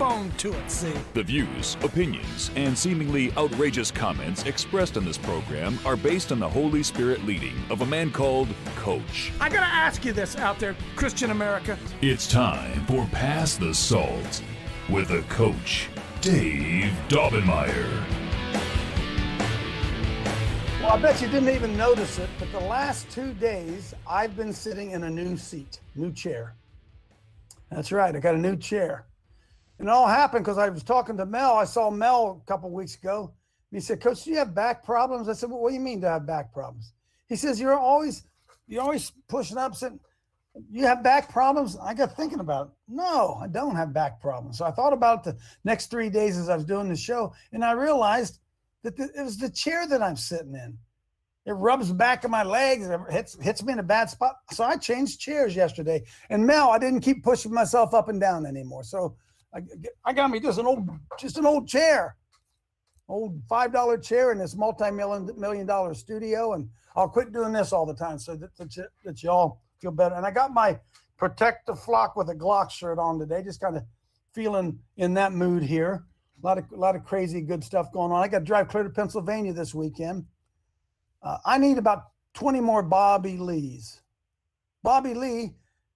backbone to it, see? The views, opinions, and seemingly outrageous comments expressed on this program are based on the Holy Spirit leading of a man called Coach. I gotta ask you this out there, Christian America. It's time for Pass the Salt with the Coach, Dave Daubenmire. Well, I bet you didn't even notice it, but the last 2 days, I've been sitting in a new seat, new chair. That's right, I got a new chair. And it all happened because I was talking to Mel. I saw Mel a couple of weeks ago. And he said, Coach, do you have back problems? I said, well, what do you mean to have back problems? He says, you're always pushing up, sitting. You have back problems? I got thinking about it. No, I don't have back problems. So I thought about it the next 3 days as I was doing the show, and I realized that it was the chair that I'm sitting in. It rubs the back of my legs. It hits me in a bad spot. So I changed chairs yesterday. And Mel, I didn't keep pushing myself up and down anymore. So I got me just an old chair, old $5 chair in this multi-million dollar studio. And I'll quit doing this all the time so that y'all feel better. And I got my Protect the Flock with a Glock shirt on today, just kind of feeling in that mood here. A lot of crazy good stuff going on. I got to drive clear to Pennsylvania this weekend. I need about 20 more Bobby Lees. Bobby Lee,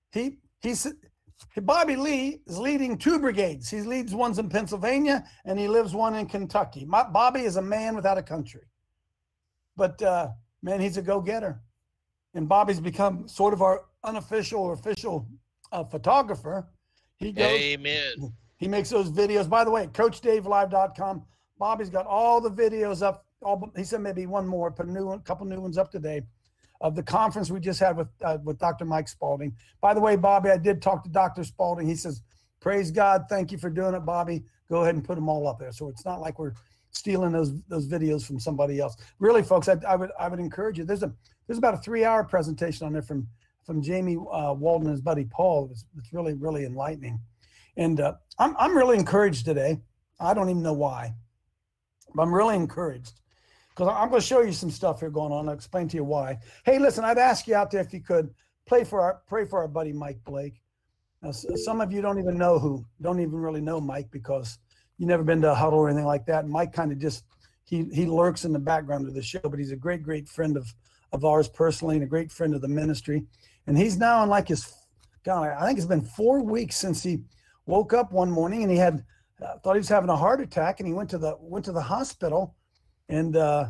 Bobby Lee is leading 2 brigades. He leads ones in Pennsylvania and he lives one in Kentucky. Bobby is a man without a country, but man, he's a go-getter. And Bobby's become sort of our unofficial or official photographer. He goes, Amen. He makes those videos. By the way, CoachDaveLive.com. Bobby's got all the videos up. He said maybe one more, put a couple new ones up today of the conference we just had with Dr. Mike Spalding. By the way, Bobby, I did talk to Dr. Spalding. He says, praise God. Thank you for doing it, Bobby. Go ahead and put them all up there. So it's not like we're stealing those videos from somebody else. Really, folks, I would encourage you. There's about a 3-hour presentation on there from Jamie Walden and his buddy Paul. It's really, really enlightening. And I'm really encouraged today. I don't even know why, but I'm really encouraged because I'm going to show you some stuff here going on. I'll explain to you why. Hey, listen, I'd ask you out there if you could pray for our buddy Mike Blake. Now, some of you don't even really know Mike because you've never been to a huddle or anything like that. And Mike kind of just he lurks in the background of the show, but he's a great friend of ours personally and a great friend of the ministry. And he's now in like I think it's been 4 weeks since he woke up one morning and he had thought he was having a heart attack, and he went to the hospital, and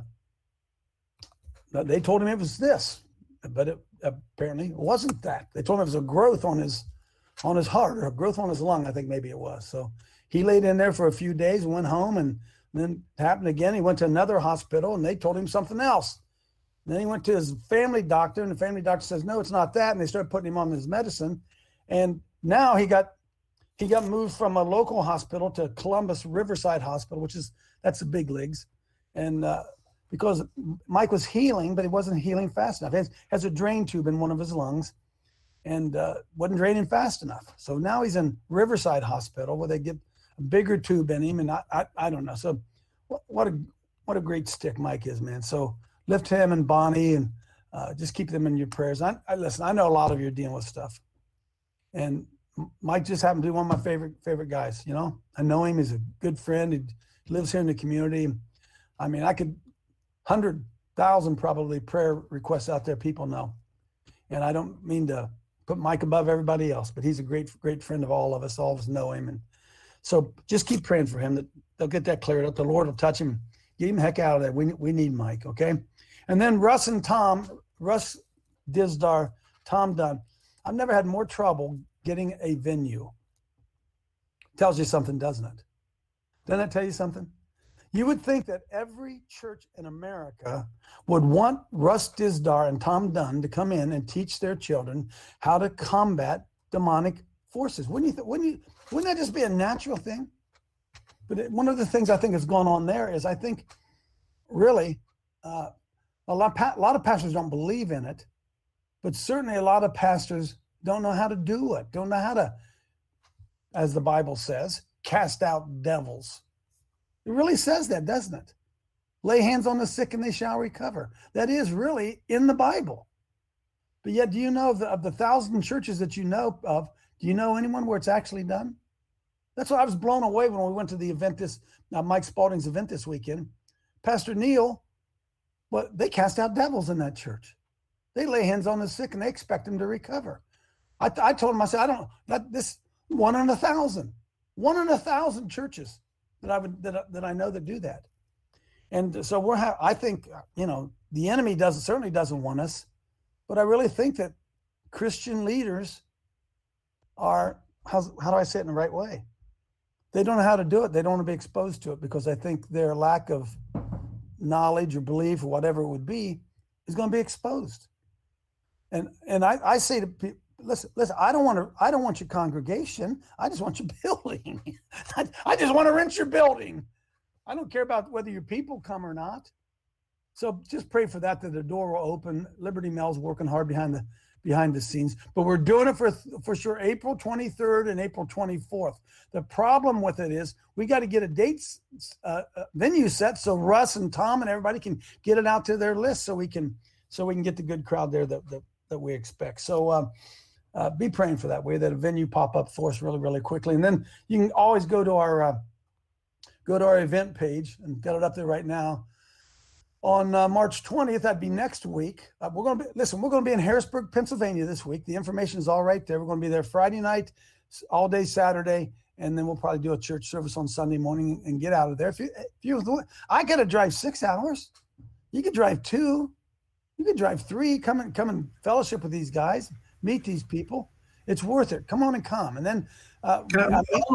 they told him it was this, but apparently it wasn't that. They told him it was a growth on his heart, or a growth on his lung, I think maybe it was. So he laid in there for a few days and went home, and then it happened again. He went to another hospital and they told him something else. And then he went to his family doctor, and the family doctor says, no, it's not that. And they started putting him on his medicine. And now he got moved from a local hospital to Columbus Riverside Hospital, that's the big leagues. And because Mike was healing, but he wasn't healing fast enough. He has a drain tube in one of his lungs and wasn't draining fast enough. So now he's in Riverside Hospital where they get a bigger tube in him. And I don't know. So what a great stick Mike is, man. So lift him and Bonnie and just keep them in your prayers. Listen, I know a lot of you are dealing with stuff. And Mike just happened to be one of my favorite guys. You know, I know him. He's a good friend. He lives here in the community. I mean, I could 100,000 probably prayer requests out there. People know, and I don't mean to put Mike above everybody else, but he's a great friend of all of us. All of us know him, and so just keep praying for him that they'll get that cleared up. The Lord will touch him, get him the heck out of there. We need Mike, okay? And then Russ Dizdar, Tom Dunn. I've never had more trouble getting a venue. Tells you something, doesn't it? Doesn't that tell you something? You would think that every church in America would want Russ Dizdar and Tom Dunn to come in and teach their children how to combat demonic forces. Wouldn't that just be a natural thing? But one of the things I think has gone on there is I think really a lot of pastors don't believe in it, but certainly a lot of pastors don't know how to do it, don't know how to, as the Bible says, cast out devils. It really says that, doesn't it? Lay hands on the sick and they shall recover. That is really in the Bible. But yet, do you know of the 1,000 churches that you know of, do you know anyone where it's actually done? That's why I was blown away when we went to the event Mike Spalding's event this weekend. Pastor Neil, they cast out devils in that church. They lay hands on the sick and they expect them to recover. I told him, I said, this 1 in 1,000 churches that I know that do that. And so I think, the enemy certainly doesn't want us, but I really think that Christian leaders are, how do I say it in the right way? They don't know how to do it. They don't want to be exposed to it because I think their lack of knowledge or belief or whatever it would be is going to be exposed. And I say to people, listen, I don't want your congregation. I just want your building. I just want to rent your building. I don't care about whether your people come or not. So just pray for that the door will open. Liberty Mel's working hard behind the scenes, but we're doing it for sure April 23rd and April 24th. The problem with it is we got to get a venue set so Russ and Tom and everybody can get it out to their list so we can get the good crowd there that we expect. So be praying for that way, that a venue pop up for us really, really quickly. And then you can always go to our event page and get it up there right now. On March 20th, that'd be next week. We're going to be in Harrisburg, Pennsylvania this week. The information is all right there. We're going to be there Friday night, all day Saturday, and then we'll probably do a church service on Sunday morning and get out of there. I got to drive 6 hours. You could drive 2. You could drive 3. Come and fellowship with these guys, meet these people. It's worth it. Come on and come. And then can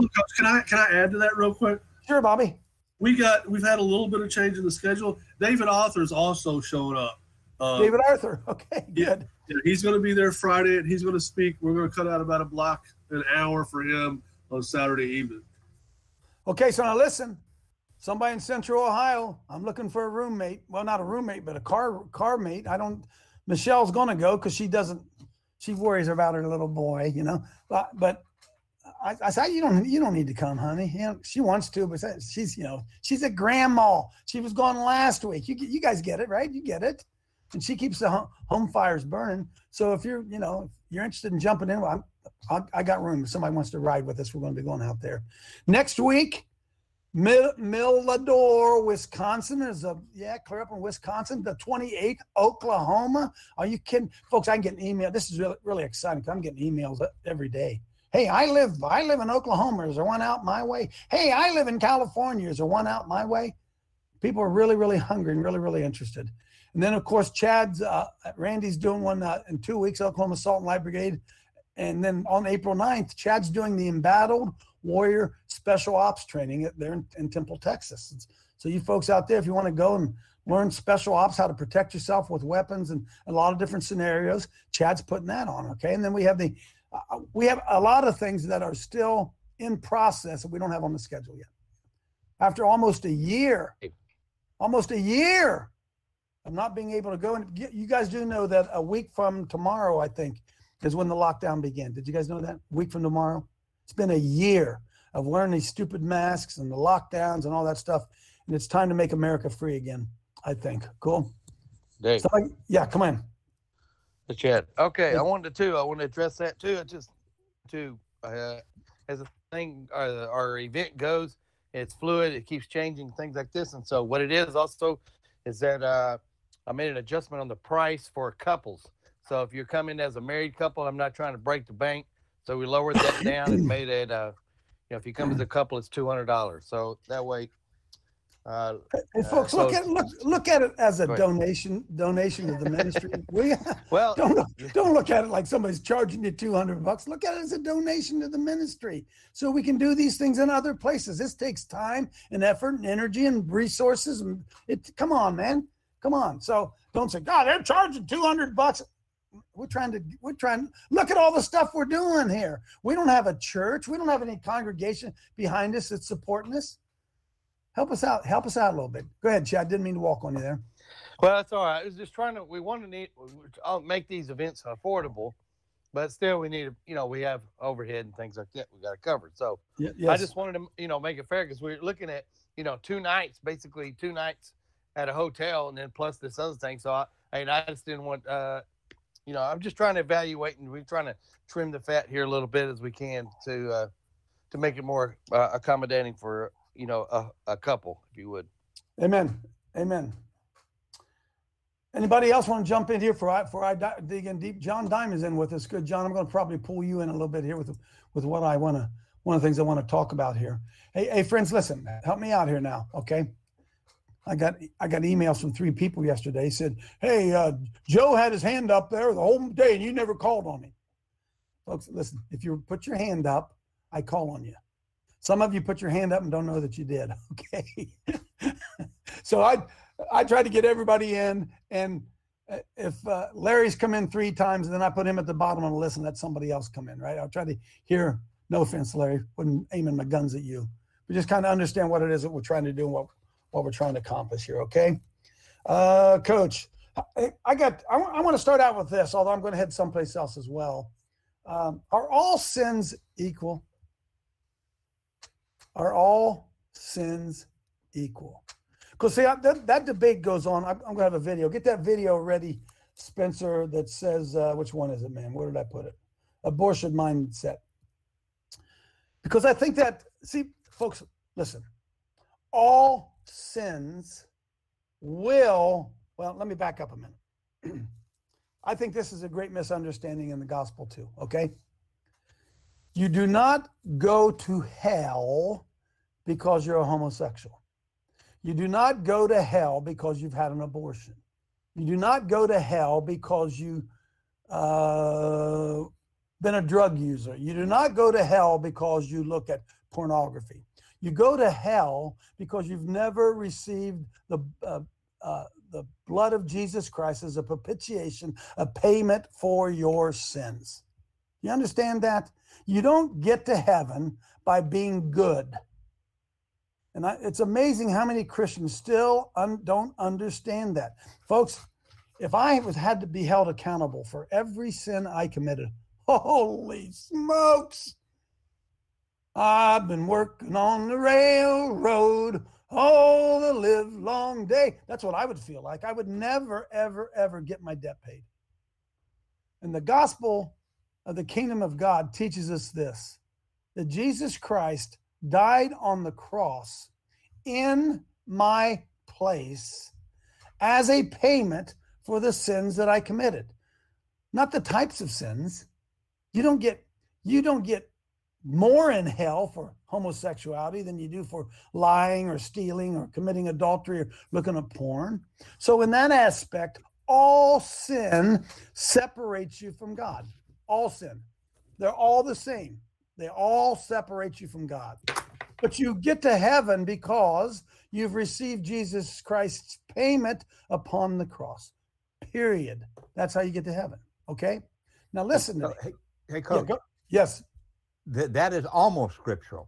I add to that real quick? Sure, Bobby. We've had a little bit of change in the schedule. David Arthur's also showing up. David Arthur. Okay, good. Yeah, he's going to be there Friday, and he's going to speak. We're going to cut out about an hour for him on Saturday evening. Okay, so now listen. Somebody in Central Ohio, I'm looking for a roommate. Well, not a roommate, but a car mate. Michelle's going to go because she worries about her little boy, But I said, you don't need to come, honey. She wants to, but she's at grandma. She was gone last week. You guys get it, right? You get it. And she keeps the home fires burning. So if you're interested in jumping in, I got room. If somebody wants to ride with us, we're going to be going out there next week. Millador, Wisconsin clear up in Wisconsin. The 28th, Oklahoma. Are you kidding, folks? I can get an email. This is really, really exciting. I'm getting emails every day. Hey, I live in Oklahoma. Is there one out my way? Hey, I live in California. Is there one out my way? People are really, really hungry and really, really interested. And then, of course, Randy's doing one in 2 weeks, Oklahoma Salt and Light Brigade. And then on April 9th, Chad's doing the Embattled Warrior Special Ops training there in Temple, Texas. So you folks out there, if you want to go and learn special ops, how to protect yourself with weapons and a lot of different scenarios, Chad's putting that on, okay? And then we have a lot of things that are still in process that we don't have on the schedule yet. After almost a year of not being able to go. And you guys do know that a week from tomorrow, I think, is when the lockdown began. Did you guys know that? A week from tomorrow? It's been a year of wearing these stupid masks and the lockdowns and all that stuff. And it's time to make America free again, I think. Cool? Dave. Yeah, come on. Chad. Okay, I want to address that too. It's just as a thing, our event goes, it's fluid. It keeps changing, things like this. And so what it is also is that I made an adjustment on the price for couples. So if you're coming as a married couple, I'm not trying to break the bank. So we lowered that down and made it, if you come as a couple, it's $200. So that way. Hey, folks, look at it as a donation to the ministry. Well, don't look at it like somebody's charging you $200. Look at it as a donation to the ministry, so we can do these things in other places. This takes time and effort and energy and resources. And come on, man, come on. So don't say, God, they're charging $200. We're trying to look at all the stuff we're doing here. We don't have a church. We don't have any congregation behind us that's supporting us. Help us out a little bit. Go ahead, Chad. Didn't mean to walk on you there. Well, that's all right. I was just I'll make these events affordable, but still we need to, we have overhead and things like that we got to cover. So yes. I just wanted to, make it fair because we're looking at, 2 nights at a hotel and then plus this other thing. So I just didn't want, I'm just trying to evaluate and we're trying to trim the fat here a little bit as we can to to make it more accommodating for, a couple, if you would. Amen. Amen. Anybody else want to jump in here before I dig in deep? John Diamond's in with us. Good, John. I'm going to probably pull you in a little bit here with what I want to, one of the things I want to talk about here. Hey, friends, listen, help me out here now, okay? I got emails from 3 people yesterday. Said, hey, Joe had his hand up there the whole day and you never called on me. Folks, listen, if you put your hand up, I call on you. Some of you put your hand up and don't know that you did, okay? So I tried to get everybody in, and if Larry's come in 3 times and then I put him at the bottom on the list and let somebody else come in, right? I'll try to hear, no offense, Larry, wasn't aiming my guns at you, but just kind of understand what it is that we're trying to do and what we're trying to accomplish here, okay? Coach, I want to start out with this, although I'm going to head someplace else as well. Are all sins equal? Are all sins equal? Because see, that debate goes on. I'm going to have a video. Get that video ready, Spencer, that says, which one is it, man? Where did I put it? Abortion mindset. Because I think that, see, folks, listen, all sins will, well, let me back up a minute. I think this is a great misunderstanding in the gospel too, okay? You do not go to hell because you're a homosexual. You do not go to hell because you've had an abortion. You do not go to hell because you've been a drug user. You do not go to hell because you look at pornography. You go to hell because you've never received the blood of Jesus Christ as a propitiation, a payment for your sins. You understand that? You don't get to heaven by being good. And it's amazing how many Christians still don't understand that. Folks, if I had to be held accountable for every sin I committed, holy smokes, I've been working on the railroad all the live long day. That's what I would feel like. I would never, ever, ever get my debt paid. And the gospel of the kingdom of God teaches us this, that Jesus Christ died on the cross in my place as a payment for the sins that I committed. Not the types of sins. You don't get more in hell for homosexuality than you do for lying or stealing or committing adultery or looking at porn. So in that aspect, all sin separates you from God. All sin. They're all the same. They all separate you from God. But you get to heaven because you've received Jesus Christ's payment upon the cross. Period. That's how you get to heaven. Okay? Now listen to me. Hey, Coach. Yeah, yes. That is almost scriptural.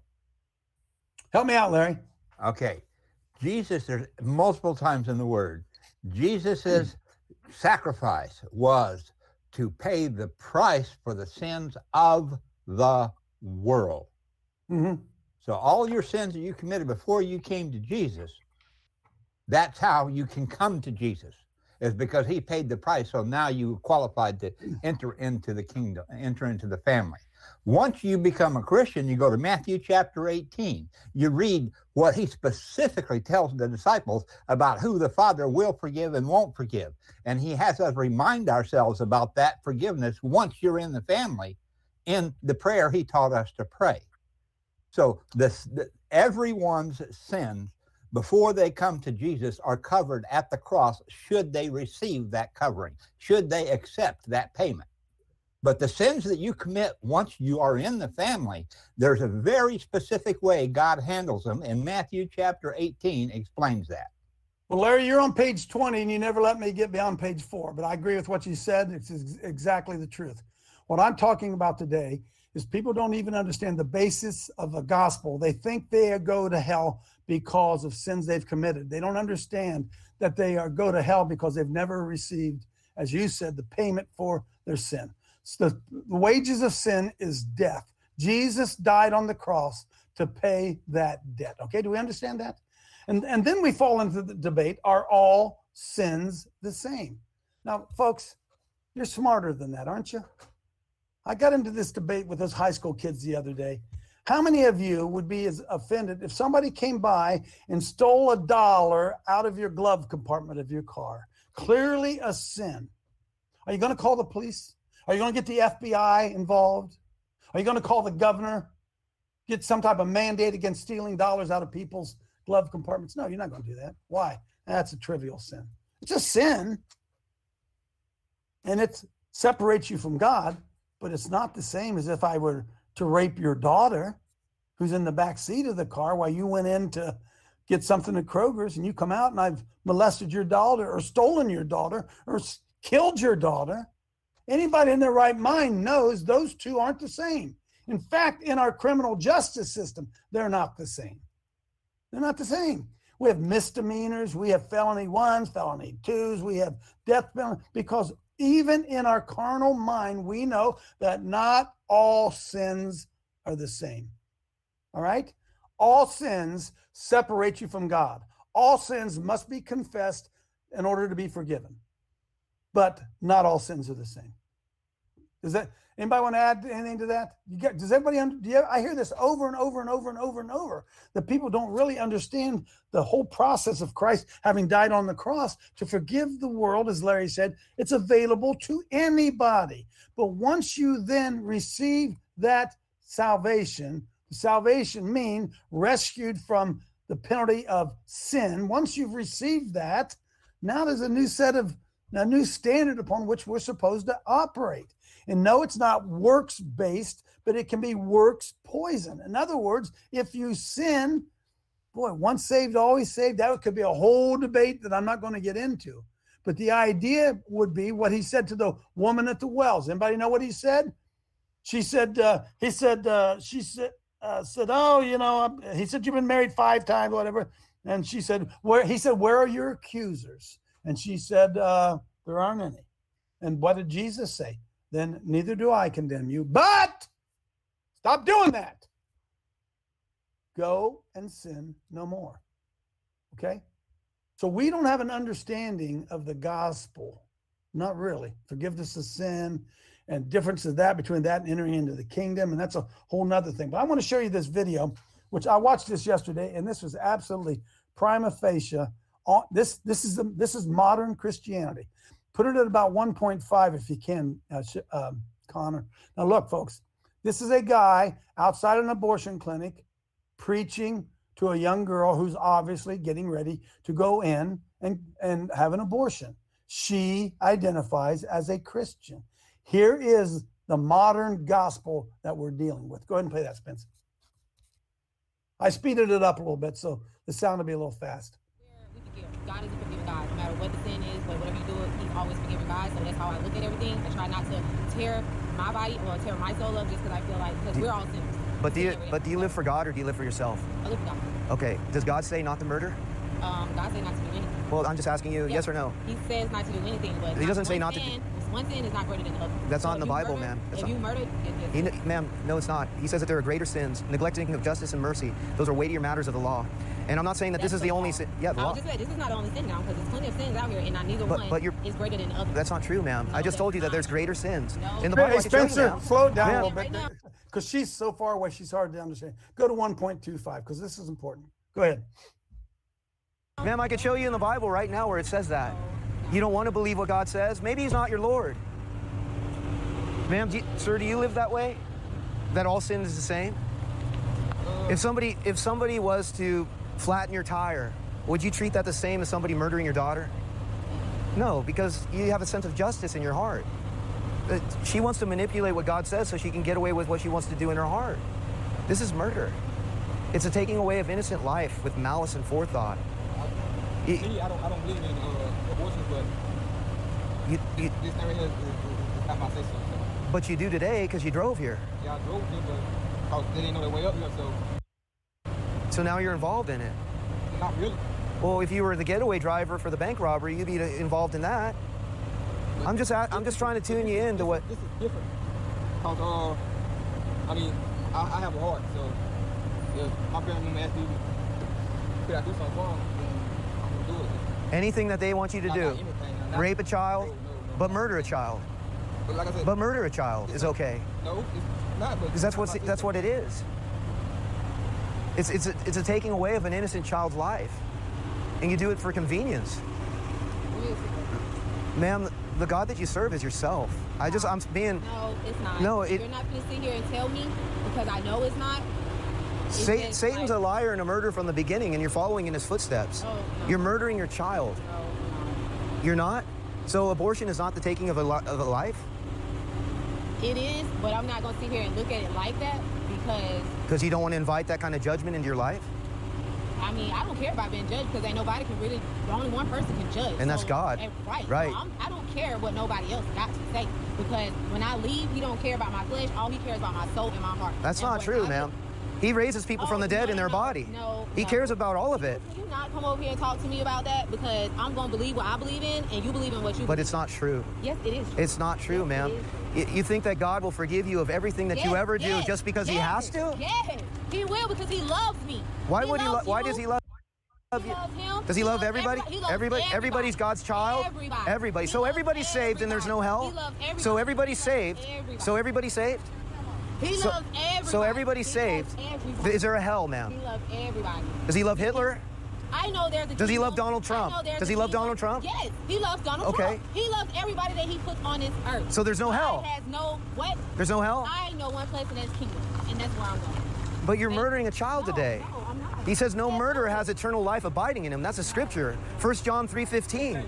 Help me out, Larry. Okay. Jesus, there's multiple times in the word, Jesus' sacrifice was to pay the price for the sins of the world. Mm-hmm. So all your sins that you committed before you came to Jesus, that's how you can come to Jesus, is because he paid the price. So now you qualified to enter into the kingdom, enter into the family. Once you become a Christian, you go to Matthew chapter 18. You read what he specifically tells the disciples about who the Father will forgive and won't forgive. And he has us remind ourselves about that forgiveness once you're in the family in the prayer he taught us to pray. So everyone's sins before they come to Jesus are covered at the cross should they receive that covering, should they accept that payment. But the sins that you commit once you are in the family, there's a very specific way God handles them, and Matthew chapter 18 explains that. Well, Larry, you're on page 20, and you never let me get beyond page 4, but I agree with what you said. It's exactly the truth. What I'm talking about today is people don't even understand the basis of the gospel. They think they go to hell because of sins they've committed. They don't understand that they go to hell because they've never received, as you said, the payment for their sin. So the wages of sin is death. Jesus died on the cross to pay that debt. Okay, do we understand that? And then we fall into the debate, are all sins the same? Now, folks, you're smarter than that, aren't you? I got into this debate with those high school kids the other day. How many of you would be as offended if somebody came by and stole $1 out of your glove compartment of your car? Clearly a sin. Are you going to call the police? Are you going to get the FBI involved? Are you going to call the governor? Get some type of mandate against stealing dollars out of people's glove compartments? No, you're not going to do that. Why? That's a trivial sin. It's a sin. And it separates you from God, but it's not the same as if I were to rape your daughter who's in the back seat of the car while you went in to get something at Kroger's, and you come out and I've molested your daughter or stolen your daughter or killed your daughter. Anybody in their right mind knows those two aren't the same. In fact, in our criminal justice system, they're not the same. They're not the same. We have misdemeanors, we have felony 1s, felony 2s, we have death penalty, because even in our carnal mind, we know that not all sins are the same. All right? All sins separate you from God. All sins must be confessed in order to be forgiven. But not all sins are the same. Does that anybody want to add anything to that? Does everybody I hear this over and over and over and over and over, that people don't really understand the whole process of Christ having died on the cross to forgive the world. As Larry said, it's available to anybody. But once you then receive that salvation mean rescued from the penalty of sin. Once you've received that, now there's a new standard upon which we're supposed to operate. And no, it's not works-based, but it can be works poison. In other words, if you sin, once saved, always saved, that could be a whole debate that I'm not going to get into. But the idea would be what he said to the woman at the wells. Anybody know what he said? She said, oh, he said, you've been married 5 times, whatever. And she said, where are your accusers? And she said, there aren't any. And what did Jesus say? Then neither do I condemn you, but stop doing that. Go and sin no more. Okay? So we don't have an understanding of the gospel. Not really. Forgiveness of sin and difference of that between that and entering into the kingdom. And that's a whole nother thing. But I want to show you this video, which I watched this yesterday, and this was absolutely prima facie. This is modern Christianity. Put it at about 1.5 if you can, Connor. Now look, folks, this is a guy outside an abortion clinic preaching to a young girl who's obviously getting ready to go in and have an abortion. She identifies as a Christian. Here is the modern gospel that we're dealing with. Go ahead and play that, Spence. I speeded it up a little bit, so the sound will be a little fast. God is a forgiving God. No matter what the sin is, but whatever you do, he's always forgiving God. So that's how I look at everything. I try not to tear my body or tear my soul up just because I feel like, because we're all sinners. But do you live for God or do you live for yourself? I live for God. Okay. Does God say not to murder? God says not to do anything. Well, I'm just asking you, yes or no? He says not to do anything, but he doesn't say not to do. One sin is not greater than the other. That's not in the Bible, ma'am. If you murdered, ma'am, no, it's not. He says that there are greater sins, neglecting of justice and mercy. Those are weightier matters of the law. And I'm not saying that this is the only sin. Yeah, the law. Just said, this is not the only sin now, because there's plenty of sins out here, and neither one is greater than the other. That's not true, ma'am. I just told you that there's greater sins. No. In the Bible, Spencer, slow it down a little bit. Because she's so far away, she's hard to understand. Go to 1.25, because this is important. Go ahead. Ma'am, I could show you in the Bible right now where it says that. You don't want to believe what God says? Maybe he's not your Lord. Ma'am, sir, do you live that way? That all sin is the same? If somebody was to flatten your tire, would you treat that the same as somebody murdering your daughter? No, because you have a sense of justice in your heart. She wants to manipulate what God says so she can get away with what she wants to do in her heart. This is murder. It's a taking away of innocent life with malice and forethought. I don't believe in abortion, but this thing right here is not my say so. But you do today because you drove here. Yeah, I drove here, but they didn't know their way up here, so. So now you're involved in it. Not really. Well, if you were the getaway driver for the bank robbery, you'd be involved in that. But I'm just trying to tune you into what. This is different. Cause I mean, I have a heart, so if my parents gonna ask me, could I do something wrong? Then I'm gonna do it. Anything that they want you to do. Rape a child, no. But murder a child. But like I said, but murder a child is okay. No, it's not. Because that's what it is. It's a taking away of an innocent child's life, and you do it for convenience. Ma'am, the God that you serve is yourself. I'm being. No, it's not. No, you're not going to sit here and tell me because I know it's not. It's Satan's a liar and a murderer from the beginning, and you're following in his footsteps. No. You're murdering your child. No. You're not? So abortion is not the taking of a life? It is, but I'm not going to sit here and look at it like that because you don't want to invite that kind of judgment into your life? I mean, I don't care about being judged because ain't nobody can really, only one person can judge. And that's God. Right. So I don't care what nobody else got to say because when I leave, he don't care about my flesh. All he cares about my soul and my heart. That's not true, ma'am. He raises people from the dead in their body. He cares about all of it. Can you not come over here and talk to me about that? Because I'm going to believe what I believe in, and you believe in what you believe. But it's not true. Yes, it is true. It's not true, ma'am. You think that God will forgive you of everything that you ever do just because he has to? Yes, he will because he loves me. Why would he? Why does he love you? Does he love everybody? Everybody's God's child. Everybody. So everybody's saved, and there's no hell. So everybody's saved. So everybody's saved. He loves everybody. So everybody's saved. Is there a hell, ma'am? He loves everybody. Does he love Hitler? I know there's a Does he love Donald Trump? Does he love Donald Trump? Yes, he loves Donald Trump. He loves everybody that he puts on this earth. So there's no hell? Has no what? There's no hell? I know one place and that's kingdom, and that's where I'm going. But you're murdering a child today. No, I'm not. He says no murderer has eternal life abiding in him. That's a scripture. 1 John 3:15.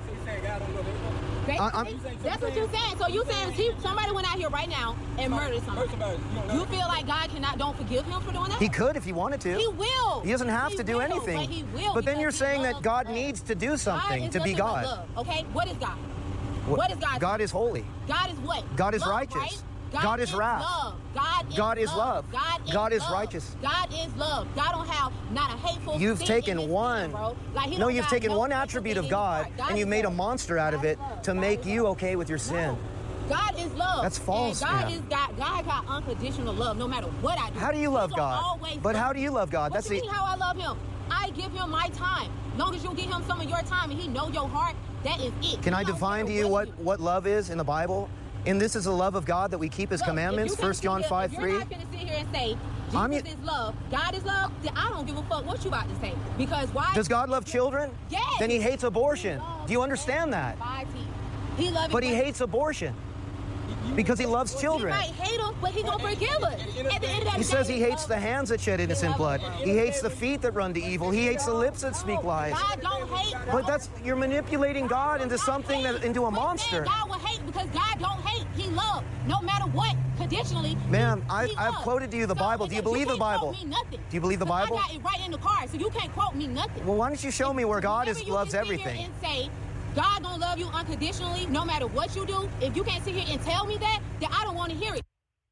That's what you're saying. So you saying somebody went out here right now and murdered somebody. You feel like God don't forgive him for doing that? He could if he wanted to. He will. He doesn't have to do anything. But he will. But then you're saying that God needs to do something to be God. Love, okay? What is God? What is God? God is holy. God is what? God is love, righteous. Right? God is wrath. Love. God is love. God is love. righteous. God is love. God don't have not a hateful. You've taken one. No, you've taken one attribute of God and you've made a monster out of it to make you okay with your sin. God is love. That's false. And God got unconditional love no matter what I do. How do you love God? But how do you love God? That's how I love him. I give him my time. Long as you give him some of your time and he know your heart, that is it. Can I define to you what love is in the Bible? And this is the love of God that we keep his commandments, 1 John 5:3. You're not going to sit here and say, Jesus is love, God is love, then I don't give a fuck what you about to say. Because why? Does God love children? Yes. Then he hates abortion. Do you understand that? He loves it. But he hates abortion. Because he loves children. He might hate them, but he gonna forgive us. At the end of the He says he hates the hands that shed innocent blood. He hates the feet that run to evil. He hates the lips that speak lies. God don't hate. But you're manipulating God into something into a monster. God will hate because God don't hate. He loves no matter what. Conditionally. Ma'am, I've quoted to you the Bible. Do you believe the Bible? Do you believe the Bible? I got it right in the car, so you can't quote me nothing. Well, why don't you show me where God loves everything? And say, God gonna love you unconditionally no matter what you do. If you can't sit here and tell me that, then I don't want to hear it.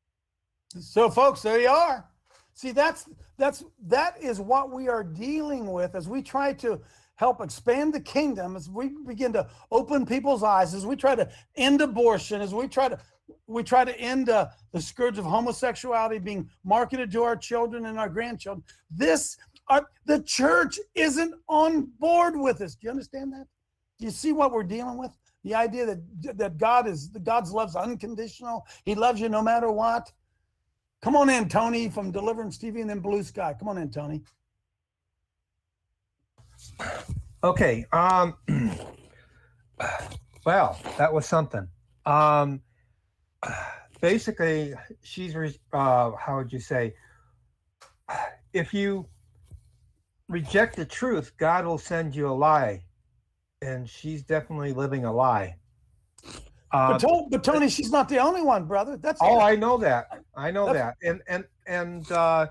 So folks, there you are. See, that is what we are dealing with as we try to help expand the kingdom, as we begin to open people's eyes, as we try to end abortion, as we try to end the scourge of homosexuality being marketed to our children and our grandchildren. The church isn't on board with this. Do you understand that? Do you see what we're dealing with? The idea that God's love's unconditional. He loves you no matter what. Come on in, Tony, from Deliverance TV and then Blue Sky. Come on in, Tony. Okay. Well, that was something. Basically, she's, how would you say, if you reject the truth, God will send you a lie. And she's definitely living a lie. But Tony, she's not the only one, brother. I know that. I know that. And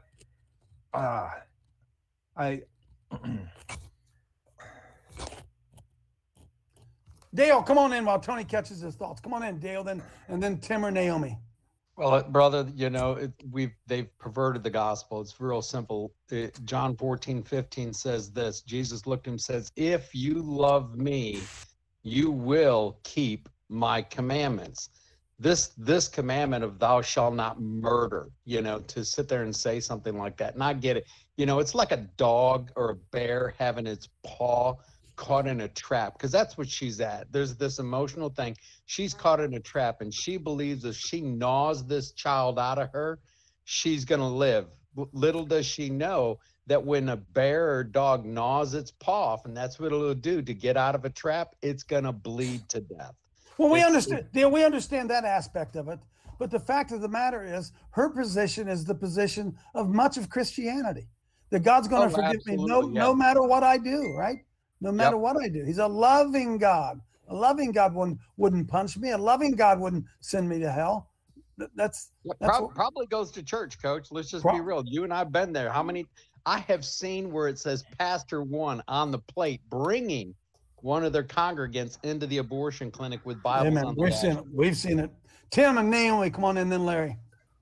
Dale, come on in while Tony catches his thoughts. Come on in, Dale, and then Tim or Naomi. Well, brother, they've perverted the gospel. It's real simple. John 14:15 says this. Jesus looked at him and says, "If you love me, you will keep my commandments." This commandment of thou shalt not murder, to sit there and say something like that. And I get it. It's like a dog or a bear having its paw caught in a trap, because that's what she's at. There's this emotional thing. She's caught in a trap, and she believes if she gnaws this child out of her, she's going to live. Little does she know that when a bear or dog gnaws its paw off, and that's what it'll do to get out of a trap, it's going to bleed to death. Well, we understand that aspect of it. But the fact of the matter is, her position is the position of much of Christianity. That God's going to forgive me no matter what I do, right? No matter what I do. He's a loving God. A loving God wouldn't punch me. A loving God wouldn't send me to hell. That's probably goes to church, Coach. Let's just be real. You and I've been there. How many? I have seen where it says Pastor 1 on the plate bringing one of their congregants into the abortion clinic with Bibles on the dash. We've seen it. Tim and Naomi, come on in, then Larry.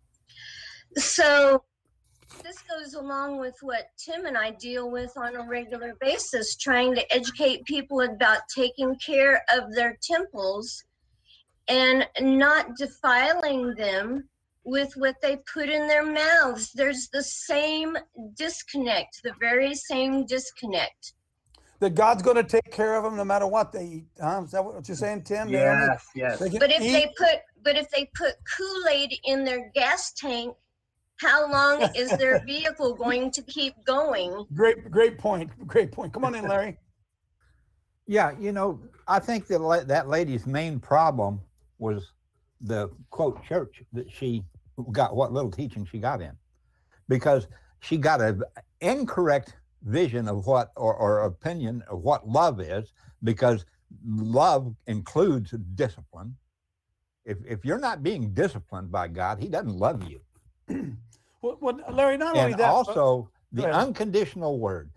So this goes along with what Tim and I deal with on a regular basis, trying to educate people about taking care of their temples and not defiling them with what they put in their mouths. There's the same disconnect, the very same disconnect. That God's going to take care of them no matter what they eat. Is that what you're saying, Tim? Yes. But if they put Kool-Aid in their gas tank, how long is their vehicle going to keep going? Great point. Come on in, Larry. Yeah, I think that lady's main problem was the quote church that she got, what little teaching she got in, because she got an incorrect vision of what or opinion of what love is, because love includes discipline. If you're not being disciplined by God, he doesn't love you. Well, Larry, not only that, also the unconditional word,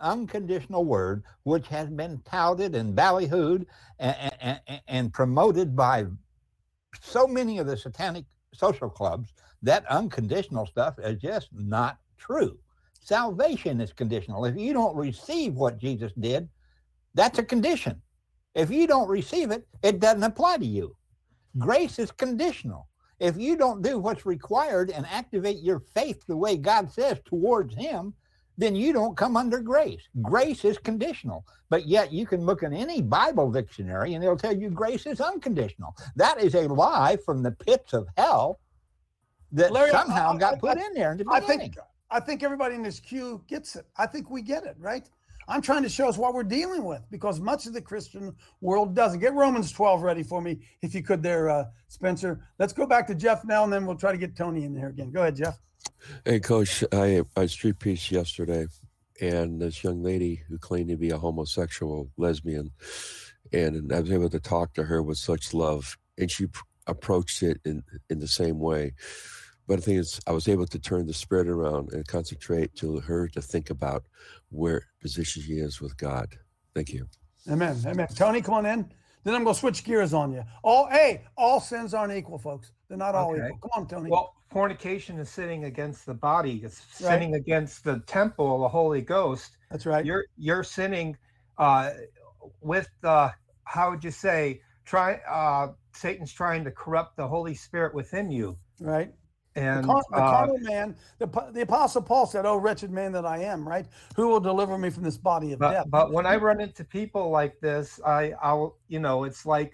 which has been touted and ballyhooed and promoted by so many of the satanic social clubs, that unconditional stuff is just not true. Salvation is conditional. If you don't receive what Jesus did, that's a condition. If you don't receive it, it doesn't apply to you. Grace is conditional. If you don't do what's required and activate your faith the way God says towards him, then you don't come under grace. Grace is conditional. But yet you can look in any Bible dictionary and they'll tell you grace is unconditional. That is a lie from the pits of hell that Larry, somehow got put in there in the beginning. I think everybody in this queue gets it. I think we get it, right? I'm trying to show us what we're dealing with, because much of the Christian world doesn't. Get Romans 12 ready for me, if you could there, Spencer. Let's go back to Jeff now, and then we'll try to get Tony in there again. Go ahead, Jeff. Hey, Coach, I street preached yesterday, and this young lady who claimed to be a homosexual lesbian, and I was able to talk to her with such love, and she approached it in the same way. But the thing is, I was able to turn the spirit around and concentrate to her to think about where position she is with God. Thank you. Amen. Tony, come on in. Then I'm going to switch gears on you. All sins aren't equal, folks. They're not all equal. Come on, Tony. Well, fornication is sinning against the body. It's sinning against the temple of the Holy Ghost. That's right. You're sinning with how would you say? Satan's trying to corrupt the Holy Spirit within you. Right. And the carnal man, the Apostle Paul said, "Oh, wretched man that I am," right? Who will deliver me from this body of death? But when I run into people like this, I'll it's like,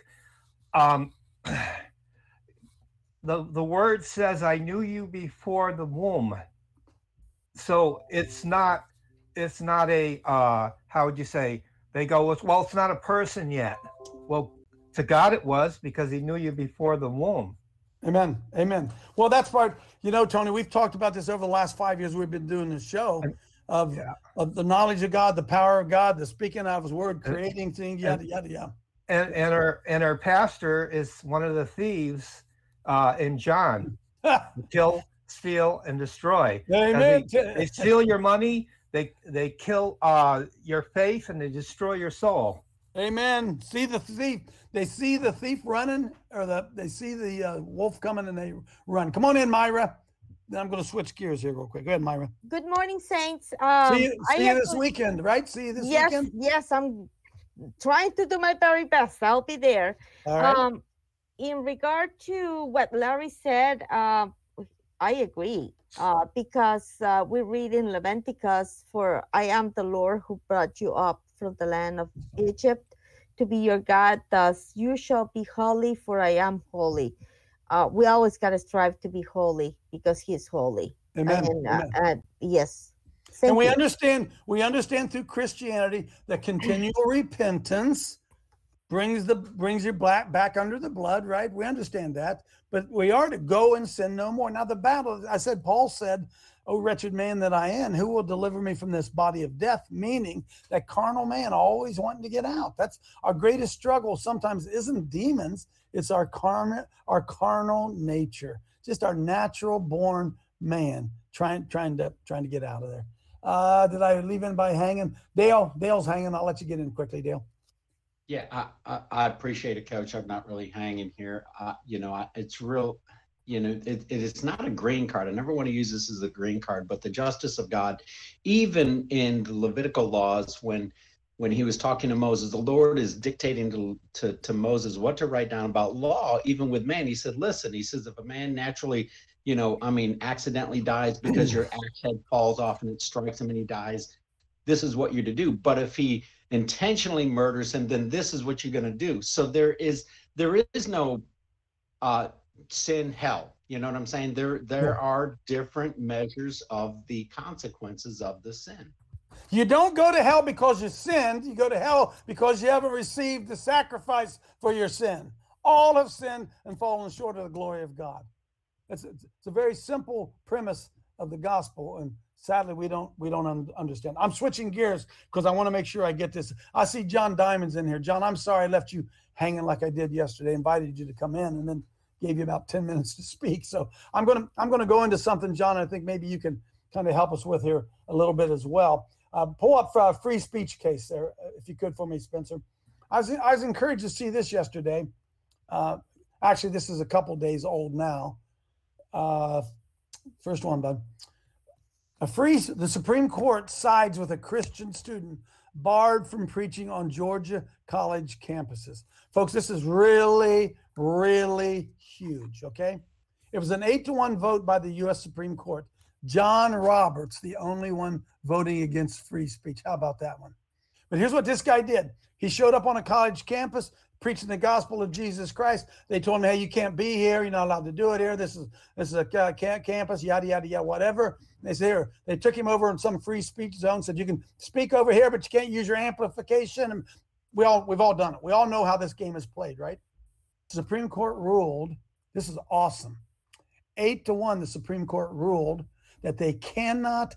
the word says, "I knew you before the womb." So it's not a how would you say? They go, well, it's not a person yet. Well, to God it was, because he knew you before the womb. Amen. Well, that's part, Tony, we've talked about this over the last 5 years we've been doing this show of the knowledge of God, the power of God, the speaking of his word, creating things, yada, yada. And our pastor is one of the thieves in John. Kill, steal, and destroy. Amen. They steal your money, they kill your faith, and they destroy your soul. Amen. See the thief. They see the thief running, or they see the wolf coming, and they run. Come on in, Myra. Then I'm going to switch gears here real quick. Go ahead, Myra. Good morning, Saints. See you this weekend, right? See you this weekend? Yes, I'm trying to do my very best. I'll be there. All right. In regard to what Larry said, I agree. Because we read in Leviticus, "For I am the Lord who brought you up from the land of Egypt to be your God, thus you shall be holy, for I am holy." We always got to strive to be holy because he is holy. Amen. Yes. And we you. understand through Christianity that continual repentance brings your back under the blood, right? We understand that, but we are to go and sin no more. Now the battle, Paul said, "O wretched man that I am, who will deliver me from this body of death?" Meaning that carnal man always wanting to get out. That's our greatest struggle. Sometimes isn't demons, it's our carnal nature, just our natural born man trying to get out of there. Did I leave anybody hanging? Dale's hanging. I'll let you get in quickly, Dale. Yeah, I appreciate it, Coach. I'm not really hanging here. It's real. It's not a green card. I never want to use this as a green card, but the justice of God, even in the Levitical laws, when he was talking to Moses, the Lord is dictating to Moses what to write down about law, even with man. He said, listen, he says, if a man naturally, accidentally dies because your axe head falls off and it strikes him and he dies, this is what you're to do. But if he intentionally murders him, then this is what you're going to do. So there is no sin, hell. You know what I'm saying? There are different measures of the consequences of the sin. You don't go to hell because you sinned. You go to hell because you haven't received the sacrifice for your sin. All have sinned and fallen short of the glory of God. It's a very simple premise of the gospel, and sadly we don't understand. I'm switching gears because I want to make sure I get this. I see John Diamond's in here. John, I'm sorry I left you hanging like I did yesterday. Invited you to come in and then gave you about 10 minutes to speak. So I'm gonna go into something, John. I think maybe you can kind of help us with here a little bit as well. Pull up for a free speech case there, if you could, for me, Spencer. I was encouraged to see this yesterday. Actually, this is a couple days old now. First one, bud. The Supreme Court sides with a Christian student barred from preaching on Georgia college campuses. Folks, this is really, really huge, okay? It was an 8-1 vote by the U.S. Supreme Court. John Roberts, the only one voting against free speech. How about that one? But here's what this guy did. He showed up on a college campus preaching the gospel of Jesus Christ. They told him, hey, you can't be here. You're not allowed to do it here. This is a campus, yada, yada, yada, whatever. And they said, here, they took him over in some free speech zone, said you can speak over here, but you can't use your amplification. And we've all done it. We all know how this game is played, right? The Supreme Court ruled, this is awesome. 8-1, the Supreme Court ruled that they cannot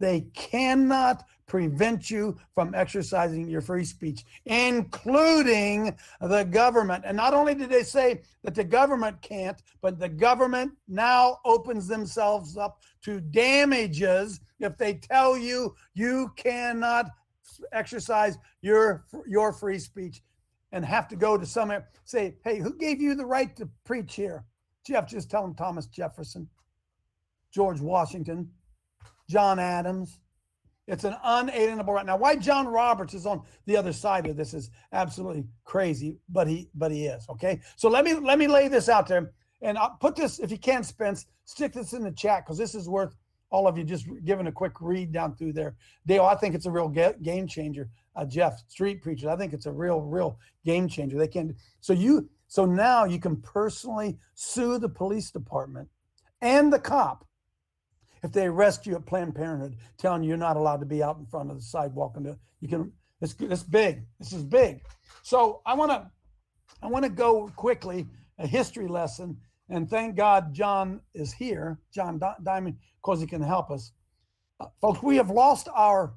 prevent you from exercising your free speech, including the government. And not only did they say that the government can't, but the government now opens themselves up to damages if they tell you you cannot exercise your free speech, and have to go to somewhere, say, hey, who gave you the right to preach here? Jeff, just tell them Thomas Jefferson, George Washington, John Adams. It's an unalienable right. Now, why John Roberts is on the other side of this is absolutely crazy, but he is, okay? So let me lay this out there, and I'll put this, if you can, Spence, stick this in the chat, because this is worth all of you just giving a quick read down through there. Dale, I think it's a real game changer. Jeff, street preacher, I think it's a real game changer. They can so now you can personally sue the police department and the cop if they arrest you at Planned Parenthood, telling you you're not allowed to be out in front of the sidewalk. It's big. This is big. So I want to go quickly, a history lesson, and thank God John is here, John Diamond, because he can help us. Folks, we've lost our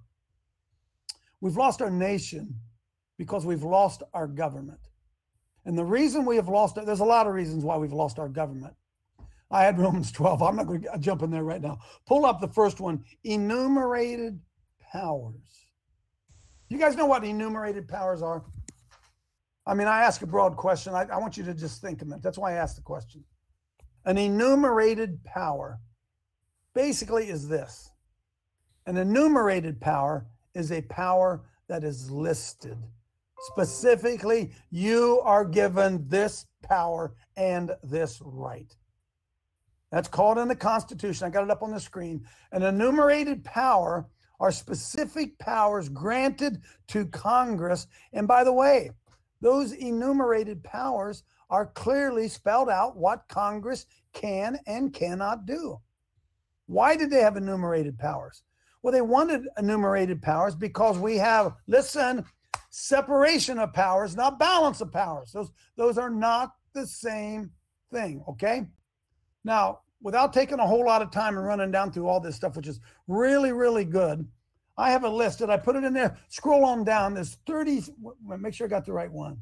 nation because we've lost our government. And the reason we have lost it, there's a lot of reasons why we've lost our government. I had Romans 12. I'm not going to jump in there right now. Pull up the first one, enumerated powers. You guys know what enumerated powers are? I mean, I ask a broad question. I want you to just think a minute. That's why I asked the question. An enumerated power basically is this. An enumerated power is a power that is listed. Specifically, you are given this power and this right. That's called in the Constitution. I got it up on the screen. An enumerated power are specific powers granted to Congress. And by the way, those enumerated powers are clearly spelled out what Congress can and cannot do. Why did they have enumerated powers? Well, they wanted enumerated powers because we have, listen, separation of powers, not balance of powers. Those are not the same thing, okay? Now, without taking a whole lot of time and running down through all this stuff, which is really, really good, I have a list. Did I put it in there? Scroll on down. There's 30, make sure I got the right one.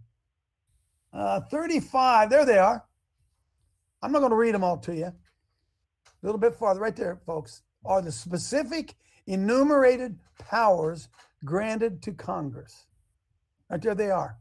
35, there they are. I'm not going to read them all to you. A little bit farther, right there, folks, are the specific enumerated powers granted to Congress. Right there they are.